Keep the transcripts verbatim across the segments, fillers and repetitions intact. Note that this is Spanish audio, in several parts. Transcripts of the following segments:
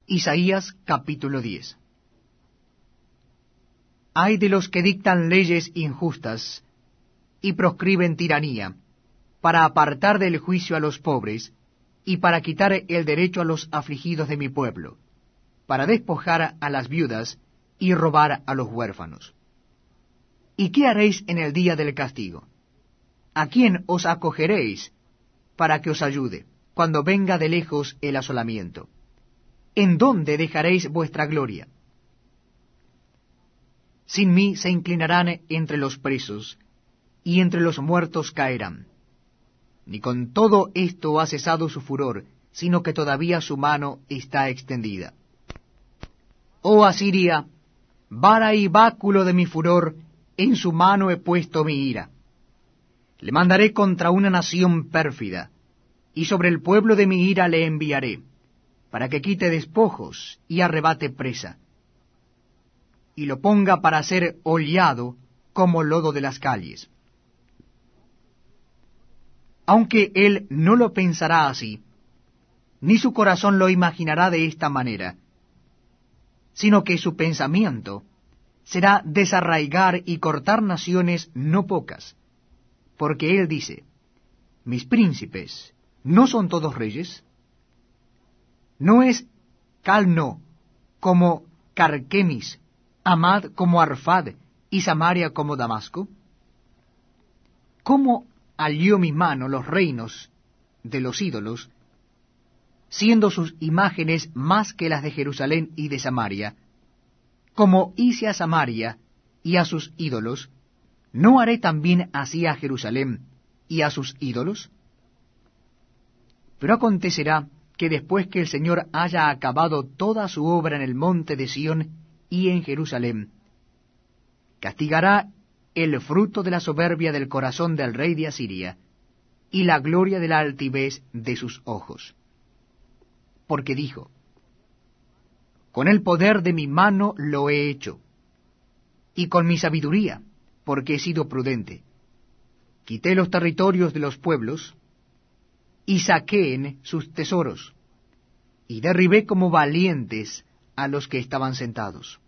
Isaías capítulo diez. Ay de los que dictan leyes injustas y proscriben tiranía, para apartar del juicio a los pobres y para quitar el derecho a los afligidos de mi pueblo, para despojar a las viudas y robar a los huérfanos. ¿Y qué haréis en el día del castigo? ¿A quién os acogeréis para que os ayude, cuando venga de lejos el asolamiento? ¿En dónde dejaréis vuestra gloria? Sin mí se inclinarán entre los presos, y entre los muertos caerán. Ni con todo esto ha cesado su furor, sino que todavía su mano está extendida. Oh Asiria, vara y báculo de mi furor, en su mano he puesto mi ira. Le mandaré contra una nación pérfida, y sobre el pueblo de mi ira le enviaré, para que quite despojos y arrebate presa, y lo ponga para ser hollado como lodo de las calles. Aunque él no lo pensará así, ni su corazón lo imaginará de esta manera, sino que su pensamiento será desarraigar y cortar naciones no pocas, porque él dice, mis príncipes, ¿no son todos reyes? ¿No es Calno como Carquemis, Amad como Arfad, y Samaria como Damasco? ¿Cómo alió mi mano los reinos de los ídolos, siendo sus imágenes más que las de Jerusalén y de Samaria? Como hice a Samaria y a sus ídolos, ¿no haré también así a Jerusalén y a sus ídolos? Pero acontecerá que después que el Señor haya acabado toda su obra en el monte de Sión y en Jerusalén, castigará el fruto de la soberbia del corazón del rey de Asiria, y la gloria de la altivez de sus ojos. Porque dijo, con el poder de mi mano lo he hecho, y con mi sabiduría, porque he sido prudente. Quité los territorios de los pueblos, y saquéen sus tesoros, y derribé como valientes a los que estaban sentados.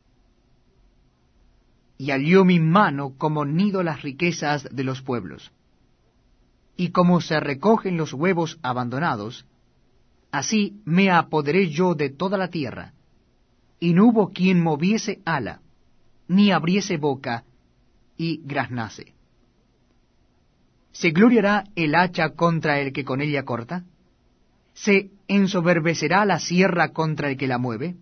Y alió mi mano como nido las riquezas de los pueblos. Y como se recogen los huevos abandonados, así me apoderé yo de toda la tierra, y no hubo quien moviese ala, ni abriese boca, y graznase. ¿Se gloriará el hacha contra el que con ella corta? ¿Se ensoberbecerá la sierra contra el que la mueve?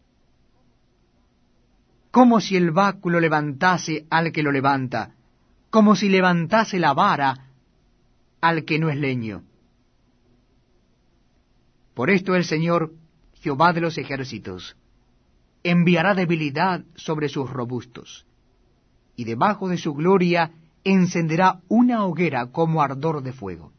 Como si el báculo levantase al que lo levanta, como si levantase la vara al que no es leño. Por esto el Señor, Jehová de los ejércitos, enviará debilidad sobre sus robustos, y debajo de su gloria encenderá una hoguera como ardor de fuego.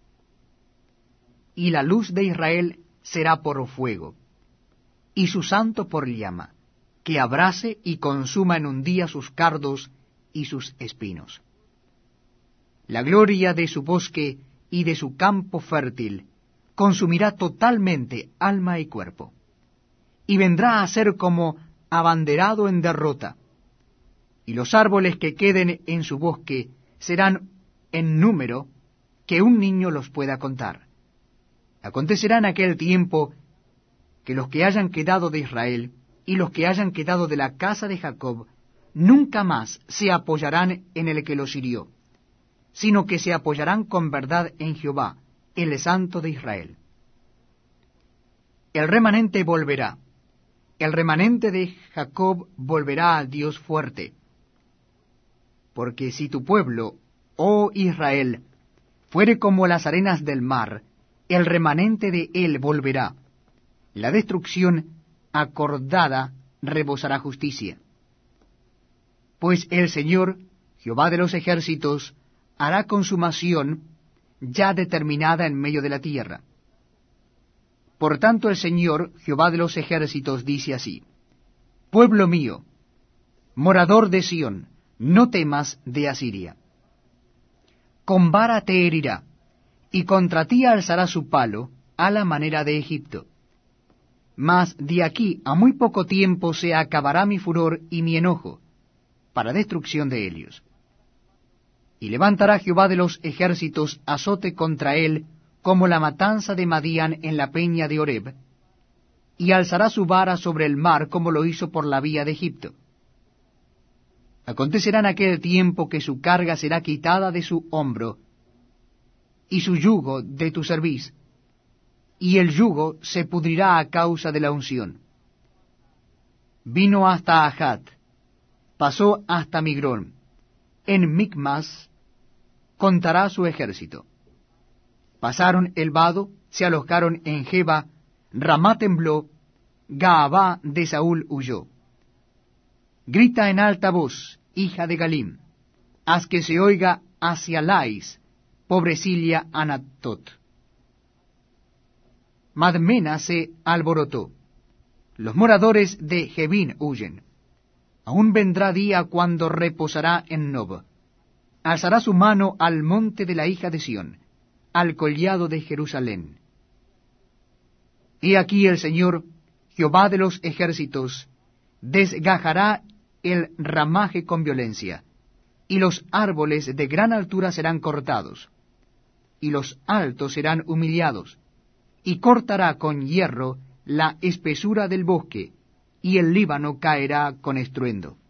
Y la luz de Israel será por fuego, y su santo por llama, que abrase y consuma en un día sus cardos y sus espinos. La gloria de su bosque y de su campo fértil consumirá totalmente alma y cuerpo, y vendrá a ser como abanderado en derrota, y los árboles que queden en su bosque serán en número que un niño los pueda contar. Acontecerá en aquel tiempo que los que hayan quedado de Israel y los que hayan quedado de la casa de Jacob nunca más se apoyarán en el que los hirió, sino que se apoyarán con verdad en Jehová, el Santo de Israel. El remanente volverá, el remanente de Jacob volverá al Dios fuerte. Porque si tu pueblo, oh Israel, fuere como las arenas del mar, el remanente de él volverá. La destrucción acordada rebosará justicia. Pues el Señor, Jehová de los ejércitos, hará consumación ya determinada en medio de la tierra. Por tanto el Señor, Jehová de los ejércitos, dice así, pueblo mío, morador de Sión, no temas de Asiria. Con vara te herirá, y contra ti alzará su palo, a la manera de Egipto. Mas de aquí a muy poco tiempo se acabará mi furor y mi enojo, para destrucción de ellos. Y levantará Jehová de los ejércitos azote contra él, como la matanza de Madián en la peña de Horeb, y alzará su vara sobre el mar, como lo hizo por la vía de Egipto. Acontecerá en aquel tiempo que su carga será quitada de su hombro, y su yugo de tu cerviz, y el yugo se pudrirá a causa de la unción. Vino hasta Ahat, pasó hasta Migrón, en Micmas contará su ejército. Pasaron el vado, se alojaron en Geba, Ramá tembló, Gaabá de Saúl huyó. Grita en alta voz, hija de Galim, haz que se oiga hacia Lais, pobrecilla Anatot. Madmena se alborotó, los moradores de Jebín huyen. Aún vendrá día cuando reposará en Nob. Alzará su mano al monte de la hija de Sión, al collado de Jerusalén. He aquí el Señor, Jehová de los ejércitos, desgajará el ramaje con violencia, y los árboles de gran altura serán cortados, y los altos serán humillados, y cortará con hierro la espesura del bosque, y el Líbano caerá con estruendo.